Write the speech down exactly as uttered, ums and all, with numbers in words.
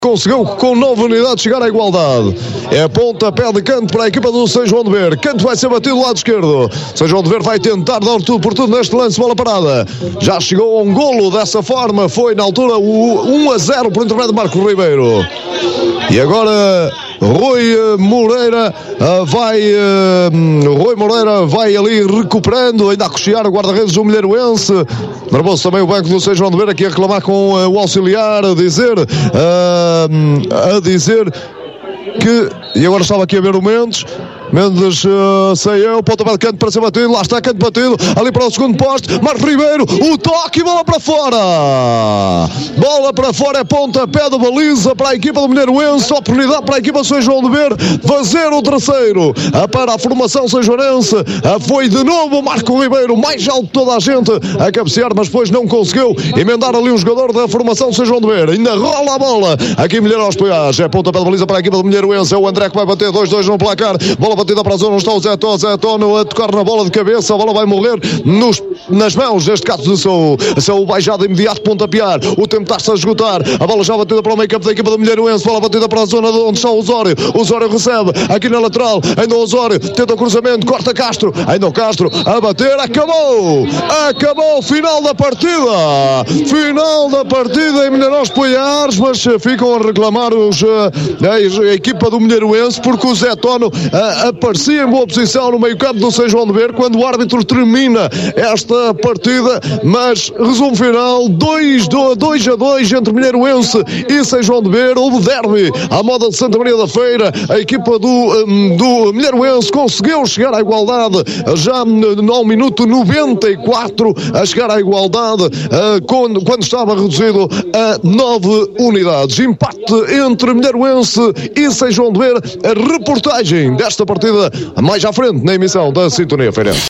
Conseguiu com nove unidades chegar à igualdade. É pontapé de canto para a equipa do São João de Ver. Canto vai ser batido do lado esquerdo. São João de Ver vai tentar dar tudo por tudo neste lance, bola parada. Já chegou a um golo dessa forma. Foi na altura o um a zero por intermédio de Marco Ribeiro. E agora Rui Moreira uh, vai uh, Rui Moreira vai ali recuperando, ainda a cochear o guarda-redes do Milheiroense. Nervoso também o banco do São João de Ver aqui a reclamar com uh, o auxiliar, a dizer uh, a dizer que, e agora estava aqui a ver o Mendes Mendes, uh, sei eu, pontapé de canto para ser batido, lá está canto batido, ali para o segundo poste, Marco Ribeiro, o toque e bola para fora, bola para fora, é pontapé de baliza para a equipa do Milheiroense, oportunidade para a equipa do São João de Ver fazer o terceiro, para a formação são-joanense, foi de novo o Marco Ribeiro, mais alto de toda a gente, a cabecear, mas depois não conseguiu emendar ali um jogador da formação São João de Ver, ainda rola a bola, aqui Milheiro aos Poiás, é pontapé de baliza para a equipa do Milheiroense, é o André que vai bater dois a dois no placar, bola batida para a zona, está o Zé Tó, Zé Tó a tocar na bola de cabeça, a bola vai morrer nos, nas mãos, neste caso do Saúl. Saúl vai já de imediato pontapear, o tempo está-se a esgotar, a bola já batida para o meio campo da equipa do Milheiroense, bola batida para a zona onde está o Osório, o Osório recebe, aqui na lateral, ainda o Osório, tenta o cruzamento, corta Castro, ainda o Castro, a bater, acabou, acabou, final da partida, final da partida em Milheirão Poiares, mas ficam a reclamar os, a, a equipa do Milheiroense, porque o Zé Tó A, aparecia em boa posição no meio campo do São João de Ver quando o árbitro termina esta partida, mas resumo final, dois a dois entre Milheiroense e São João de Ver. Houve derby à moda de Santa Maria da Feira, a equipa do, um, do Milheiroense conseguiu chegar à igualdade já no minuto noventa e quatro, a chegar à igualdade uh, quando, quando estava reduzido a nove unidades. Empate entre Milheiroense e São João de Ver, a reportagem desta partida mais à frente na emissão da Sintonia Feirense.